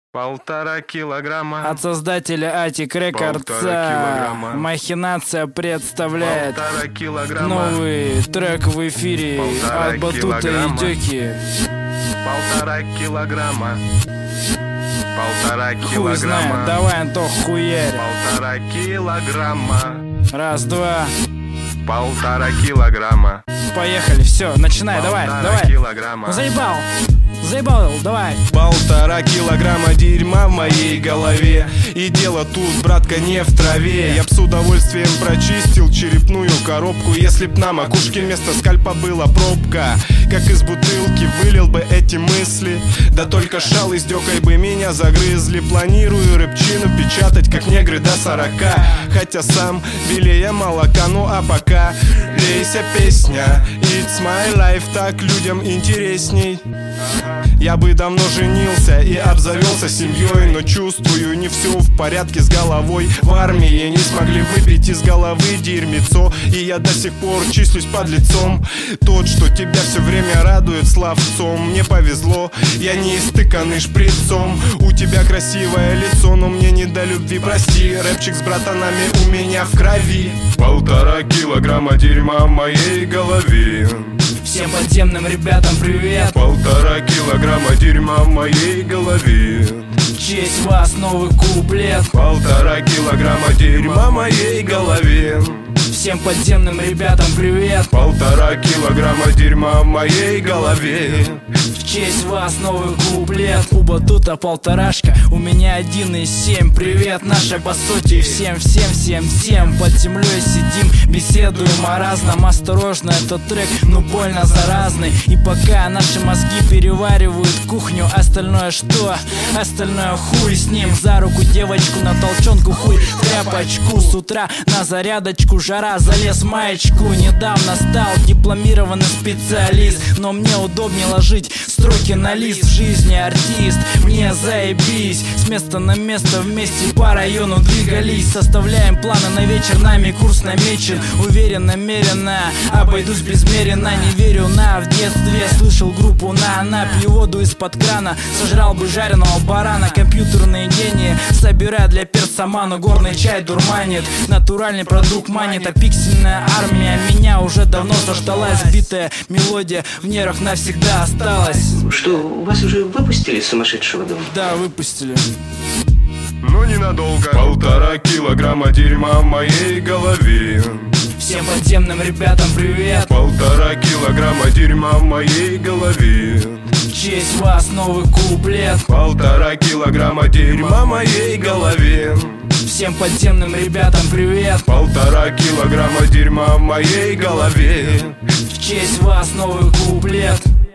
1,5 килограмма. От создателя Attic Records килограмма. Махинация представляет 1,5 килограмма. новый трек в эфире 1,5 от Батута и килограмма. Дёки. 1,5 килограмма. 1,5 Хуй знает, килограмма. давай, Антох, хуярь. 1,5 килограмма. Раз, два, 1,5 килограмма. поехали, все, начинай, давай, 1,5 давай. килограмма. Ну, заебал, давай. 1,5 килограмма дерьма в моей голове. И дело тут, братка, не в траве. Я б с удовольствием прочистил черепную коробку, если б на макушке вместо скальпа была пробка. Как из бутылки вылил бы эти мысли, да только шалый с дёкой бы меня загрызли. Планирую рэпчину печатать, как негры до 40. Хотя сам белее молока, ну а пока лейся песня It's my life, так людям интересней. Я бы давно женился и обзавелся семьей, но чувствую, не все в порядке с головой. В армии не смогли выбить из головы дерьмецо, и я до сих пор числюсь под лицом. Тот, что тебя все время радует словцом. Мне повезло, я не истыканный шприцом. У тебя красивое лицо, но мне не до любви, прости. Рэпчик с братанами у меня в крови. 1,5 килограмма дерьма в моей голове. Всем подземным ребятам привет. 1,5 килограмма дерьма в моей голове. В честь вас новый куплет. 1,5 килограмма дерьма в моей голове. Всем подземным ребятам привет. 1,5 килограмма дерьма в моей голове. В честь вас новый куплет. У Батута 1,5, у меня 1,7. Привет, наша по сути. Всем под землей сидим, беседуем о разном. Осторожно, этот трек, ну больно заразный. И пока наши мозги переваривают кухню, остальное что? Остальное хуй с ним. За руку девочку, на толчонку хуй в тряпочку. С утра на зарядочку, жара, залез в маечку. Недавно стал дипломированный специалист, но мне удобнее ложить строки на лист. В жизни артист, мне заебись. С места на место вместе по району двигались. Составляем планы на вечер, нами курс намечен. Уверен, намеренно, обойдусь безмеренно. Не верю в детстве, слышал группу на пью воду из-под крана. Сожрал бы жареного барана. Компьютерные гении собирают для персомана. Горный чай дурманит, натуральный продукт манит. А пиксельная армия меня уже давно заждалась. Сбитая мелодия в нервах навсегда осталась. Что, вас уже выпустили из сумасшедшего дома? Да, выпустили. Но ненадолго. 1,5 килограмма дерьма в моей голове. Всем подземным ребятам привет. 1,5 килограмма дерьма в моей голове. В честь вас новый куплет. 1,5 килограмма дерьма в моей голове. Всем подземным ребятам привет. 1,5 килограмма дерьма в моей голове. В честь вас новый куплет.